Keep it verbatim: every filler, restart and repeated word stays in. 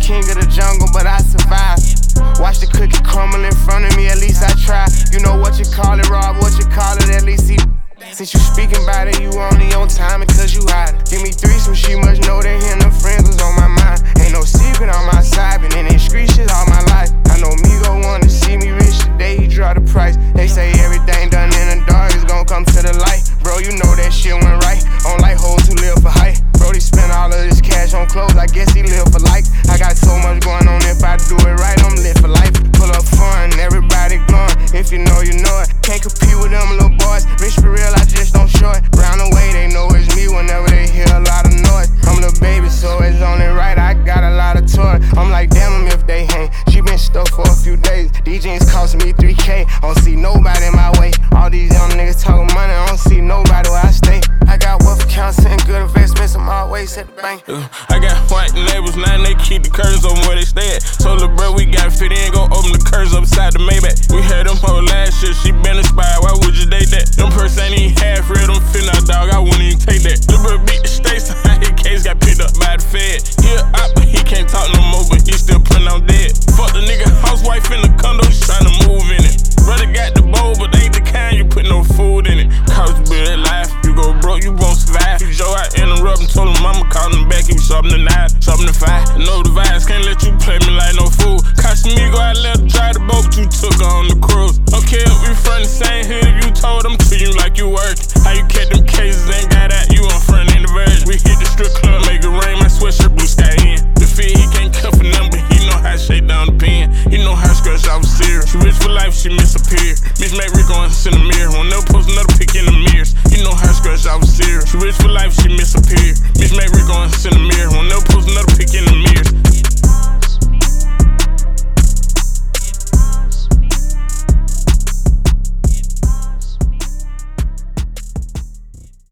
king of the jungle, but I survived. Watch the cookie crumble in front of me, at least I try. You know what you call it, Rob, what you call it, at least he. Since you speaking about it, you only on time because you hide it. Give me three, so she must know that him and friends was on my mind. Ain't no secret on my side, been in these street shit all my life. I know Migo wanna see me rich today, he draw the price. They say everything done in the dark is gon' come to the light. Bro, you know that shit went right. On like hoes who live for height. Brody spent all of his cash on clothes, I guess he live for life. I got so much going on, if I do it right, I'm lit for life. Pull up fun, everybody glowing. If you know, you know it. Can't compete with them little boys. Rich for real, I just don't show it. Round the way, they know it's me whenever they hear a lot of noise. I'm the baby, so it's only right. I got a lot of toys. I'm like, damn them if they hang. She been stuck for a few days. These jeans costing me three K. I don't see nobody in my way. All these young niggas talking money. I don't see nobody where I stay. I got wealth accounts and good investments. I'm always at the bank. Uh, I got white neighbors, now they keep the curtains open where they stay at. Told the bro we got fit in, go open the curtains upside the Maybach. We had them whole last year, she been inspired, why would you date that? Them purse ain't even half real, them finna dog, I wouldn't even take that. The bro beat the states, his case got picked up by the Fed. He a op, but he can't talk no more, but he still putting on dead. Fuck the nigga housewife in the condo, she tryna move in it. Brother got the bowl, but they ain't the kind you put no food in it. Cost bill that life, you go broke, you won't survive. You Joe, I interrupt and told him mama callin' him back, he was sharpening the nine, sharpening the five. I know the vibes, can't let you play me like no fool. Casamigo, I let her drive the boat, but you took her on the cruise. Okay, if we from the same hood, if you told them to you like you work. How you catch them cases, ain't got out, you on front in the verge. We hit the strip club, make it rain, my sweatshirt blue sky in. The fit, he can't cut for nothing, but he know how to shake down the pen. He know how to scratch out the serious. She rich for life, she disappeared. Bitch make Rick on in the mirror, won't never post another pic in the mirrors. You know how to scratch out the serious. She rich for life, she disappeared. Bitch make Rick on in the mirror, won't never post another pic in the mirror.